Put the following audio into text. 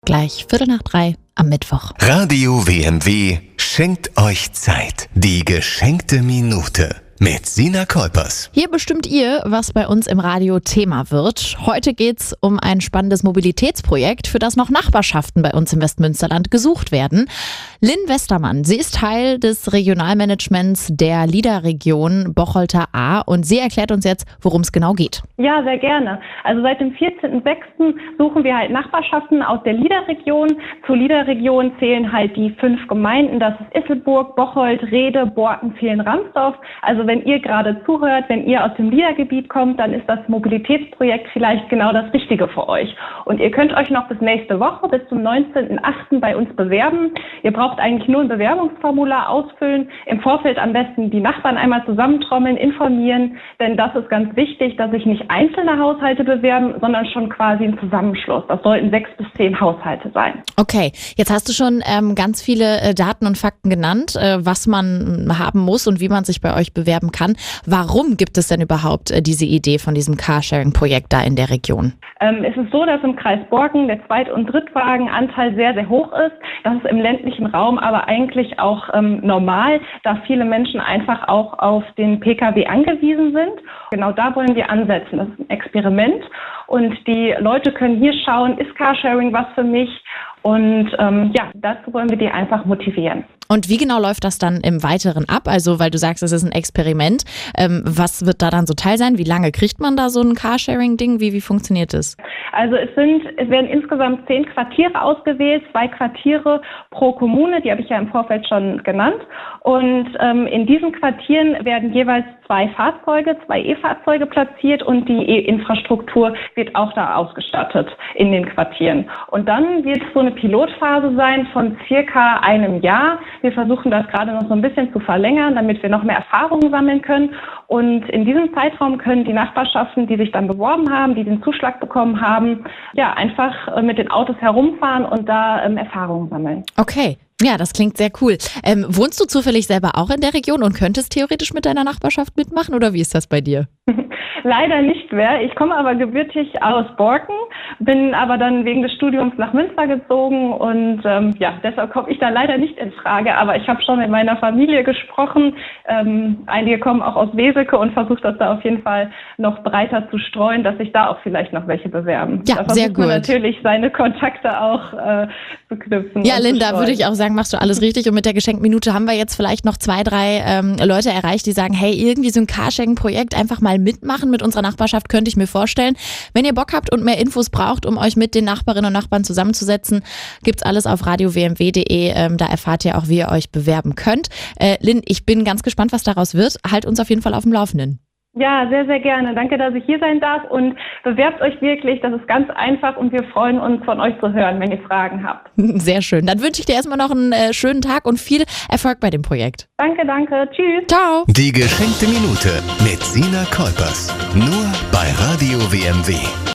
Gleich 2:45 am Mittwoch. Radio WMW schenkt euch Zeit. Die geschenkte Minute mit Sina Kolpers. Hier bestimmt ihr, was bei uns im Radio Thema wird. Heute geht's um ein spannendes Mobilitätsprojekt, für das noch Nachbarschaften bei uns im Westmünsterland gesucht werden. Lynn Westermann, sie ist Teil des Regionalmanagements der LIDA-Region Bocholter A und sie erklärt uns jetzt, worum es genau geht. Ja, sehr gerne. Also seit dem 14.06. suchen wir halt Nachbarschaften aus der LIDA-Region. Zur LIDA-Region zählen halt die 5 Gemeinden, das ist Isselburg, Bocholt, Rhede, Borken, Villingen-Ramsdorf. Also wenn ihr gerade zuhört, wenn ihr aus dem LIDA-Gebiet kommt, dann ist das Mobilitätsprojekt vielleicht genau das Richtige für euch. Und ihr könnt euch noch bis nächste Woche, bis zum 19.08. bei uns bewerben. Ihr braucht eigentlich nur ein Bewerbungsformular ausfüllen, im Vorfeld am besten die Nachbarn einmal zusammentrommeln, informieren, denn das ist ganz wichtig, dass sich nicht einzelne Haushalte bewerben, sondern schon quasi ein Zusammenschluss. Das sollten 6 bis 10 Haushalte sein. Okay, jetzt hast du schon ganz viele Daten und Fakten genannt, was man haben muss und wie man sich bei euch bewerben kann. Warum gibt es denn überhaupt diese Idee von diesem Carsharing-Projekt da in der Region? Es ist so, dass im Kreis Borken der Zweit- und Drittwagenanteil sehr, sehr hoch ist. Das ist im ländlichen Raum aber eigentlich auch normal, da viele Menschen einfach auch auf den Pkw angewiesen sind. Genau da wollen wir ansetzen. Das ist ein Experiment und die Leute können hier schauen, ist Carsharing was für mich? Und dazu wollen wir die einfach motivieren. Und wie genau läuft das dann im Weiteren ab? Also, weil du sagst, es ist ein Experiment. Was wird da dann so Teil sein? Wie lange kriegt man da so ein Carsharing-Ding? Wie funktioniert das? Also es werden insgesamt 10 Quartiere ausgewählt, 2 Quartiere pro Kommune, die habe ich ja im Vorfeld schon genannt. Und in diesen Quartieren werden jeweils 2 Fahrzeuge, 2 E-Fahrzeuge platziert und die E-Infrastruktur wird auch da ausgestattet in den Quartieren. Und dann wird es so eine Pilotphase sein von circa einem Jahr. Wir versuchen das gerade noch so ein bisschen zu verlängern, damit wir noch mehr Erfahrungen sammeln können. Und in diesem Zeitraum können die Nachbarschaften, die sich dann beworben haben, die den Zuschlag bekommen haben, ja, einfach mit den Autos herumfahren und da Erfahrungen sammeln. Okay. Ja, das klingt sehr cool. Wohnst du zufällig selber auch in der Region und könntest theoretisch mit deiner Nachbarschaft mitmachen oder wie ist das bei dir? Leider nicht mehr. Ich komme aber gebürtig aus Borken, bin aber dann wegen des Studiums nach Münster gezogen und deshalb komme ich da leider nicht in Frage. Aber ich habe schon mit meiner Familie gesprochen. Einige kommen auch aus Weselke und versuche das da auf jeden Fall noch breiter zu streuen, dass sich da auch vielleicht noch welche bewerben. Ja, sehr gut. Natürlich seine Kontakte auch zu knüpfen. Ja, Linda, würde ich auch sagen, machst du alles richtig. Und mit der geschenkten Minute haben wir jetzt vielleicht noch 2, 3 Leute erreicht, die sagen, hey, irgendwie so ein Carsharing-Projekt einfach mal mitmachen mit unserer Nachbarschaft, könnte ich mir vorstellen. Wenn ihr Bock habt und mehr Infos braucht, um euch mit den Nachbarinnen und Nachbarn zusammenzusetzen, gibt's alles auf radiowmw.de. Da erfahrt ihr auch, wie ihr euch bewerben könnt. Lynn, ich bin ganz gespannt, was daraus wird. Halt uns auf jeden Fall auf dem Laufenden. Ja, sehr, sehr gerne. Danke, dass ich hier sein darf und bewerbt euch wirklich. Das ist ganz einfach und wir freuen uns, von euch zu hören, wenn ihr Fragen habt. Sehr schön. Dann wünsche ich dir erstmal noch einen schönen Tag und viel Erfolg bei dem Projekt. Danke, danke. Tschüss. Ciao. Die geschenkte Minute mit Sina Kolpers. Nur bei Radio WMW.